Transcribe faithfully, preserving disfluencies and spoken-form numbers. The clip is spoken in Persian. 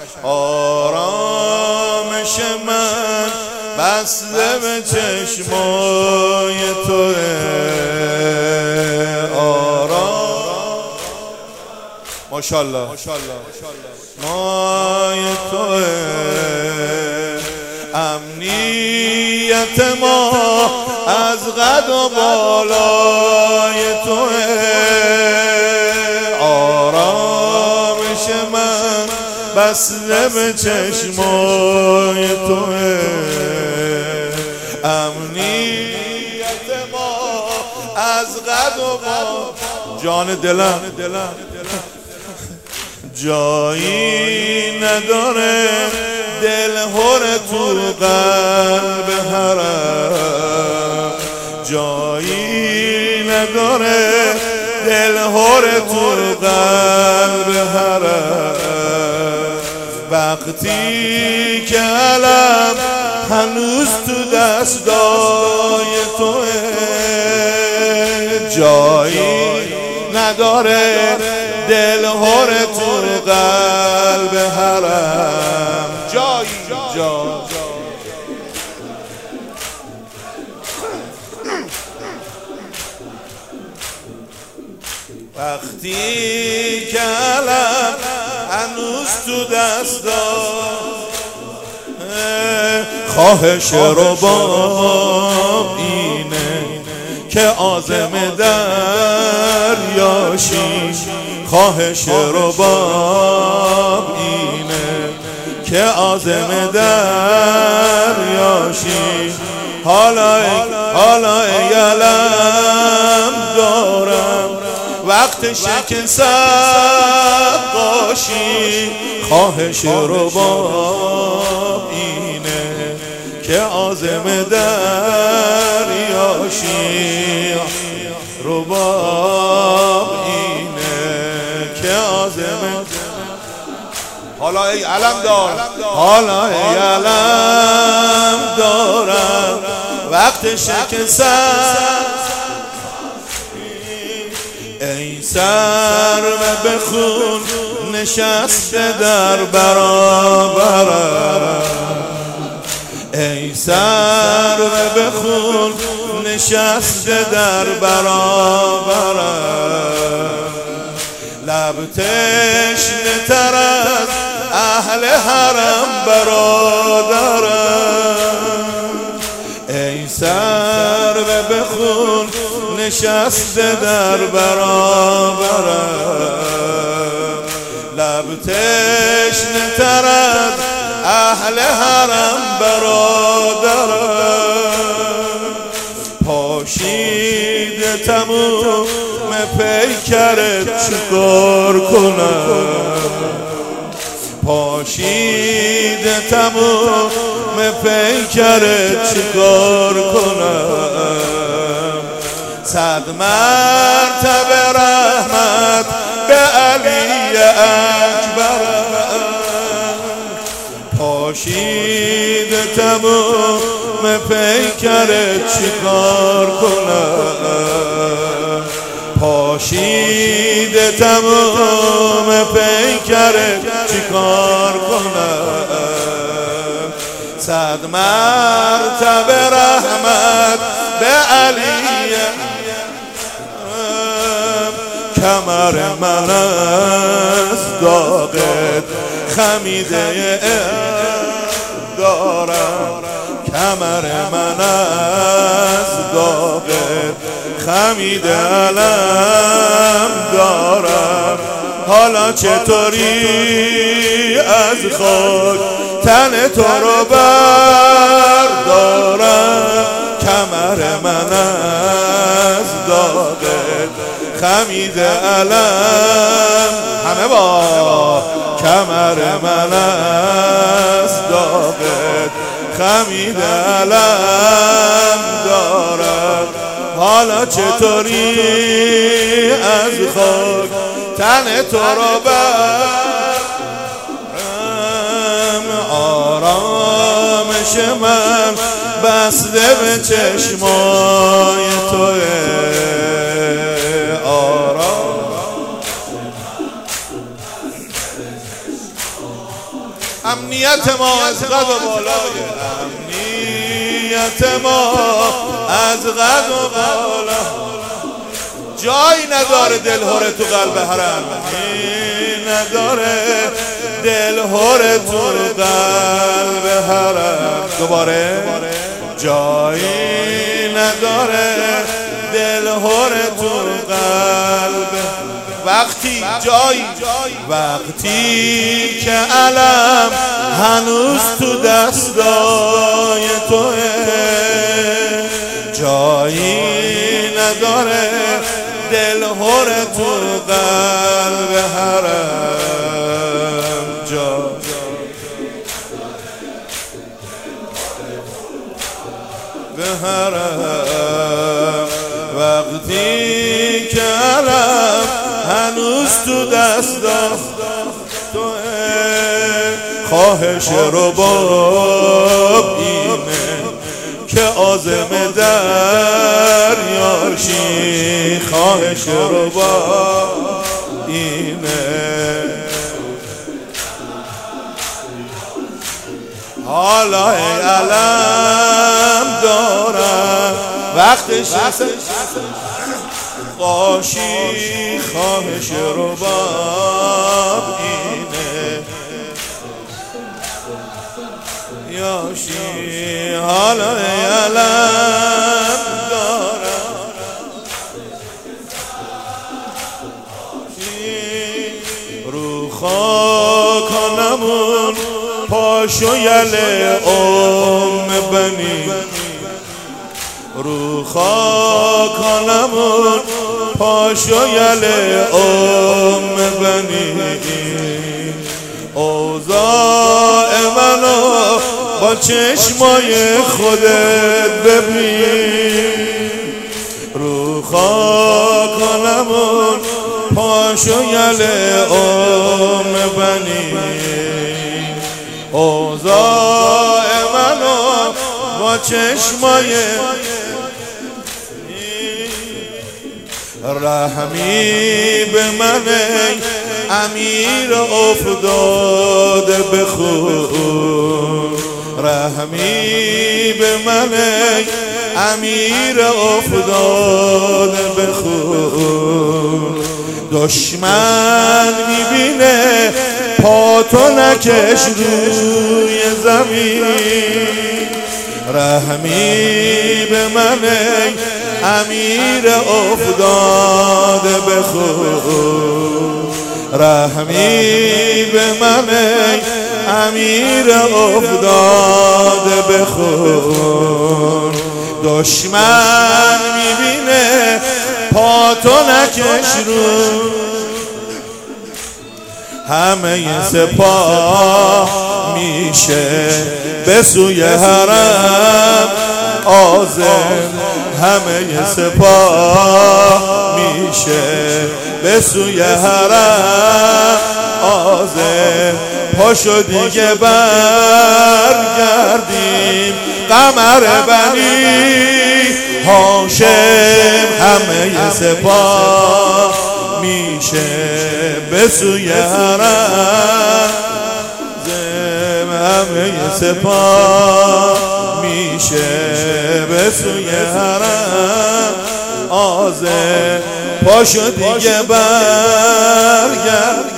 آرامش من بسته به چشمای توه، آرام ماشاءالله مای توه، امنیت ما از قد و بالای توه، آرامش من بسته به چشمای توه، امنیت ما از قد و بالای جان دلم جایی نداره دل هر تو قلب حرم، جایی نداره دل هر تو قلب حرم، وقتی که علم هنوز تو دستای توه، جایی نداره دل هر تو قلب حرم، جایی جا وقتی که علم هنوز تو دستای، خواهش رباب اینه که عازم دریاشی، خواهش رباب اینه که عازم دریاشی، حالا حالا علم دارم وقت شکست باشی، خواهش رباب اینه که عازم دریاشی، رباب اینه که عازم، حالا ای علم دار، حالا ای علم دارم وقت شکست، ای سر و به خون نشسته در برابرم، ای سر و به خون نشسته در برابرم، لب تشنه تر از اهل حرم برادرم، ای سر و به خون نشسته در برابرم، لب تشنه تر از اهل حرم برادرم، پاشیده تموم پیکرت چیکار کنم، پاشیده تموم پیکرت چیکار کنم، صد مرتبه رحمت به علی اکبرم، پاشیده تموم پیکرت چیکار کنم، پاشیده تمام پیکرت چیکار کنم، صد مرتبه رحمت به علی، کمر من از داغت خمیده دارم، کمر من از داغت خمیده علم دارم، حالا چطوری از خاک تن تو رو بردارم، کمر من از داغت خمیده علم، همه با کمر من از داغت خمیده علم دارم، حالا چطوری از خاک تن تو رو برم، آرامش من بسته به چشمای توه، آرام امنیت ما از قد و بالای، امنیت ما از قد و بالا، جایی نداره دلهوره تو قلب حرم، نداره دلهوره تو قلب حرم. دوباره جایی نداره دلهوره تو قلب. وقتی جایی وقتی که علم هنوز تو دستای توه، جایی نداره دلهوره تو قلب حرم. جا به حرم وقتی که علم هنوز تو دست توه، خواهش رباب اینه که عازم دریاشی، خواهش رباب اینه حالا ای علم دارم وقتش باشی، خواهش رباب اینه یاشی، حالا ای علم دارم رو خاکانمون پاشو یله ام بنی، رو خاکانمون پاشو یله ام بنی، اوضاع منو با چشمای خودت ببین، رو خاکانمون پاشو یله ام بنی، اوضاع منو با چشمای رحمی به من امیر افتاده بخون، رحمی به من امیر افتاده بخون، دشمن میبینه پاتو نکش روی زمین، رحمی به من امیر افتاده بخون، رحمی به من امیر افتاده بخون، دشمن میبینه پاتو نکش رو، همه سپاه میشه به سوی حرم عازم، همه سپاه میشه به سوی حرم عازم، پاشو دیگه برگردیم قمر بنی هاشم، همه سپاه میشه به سوی حرم، همه سپاه میشه به سوی حرم عازم، پاشو دیگه برگرد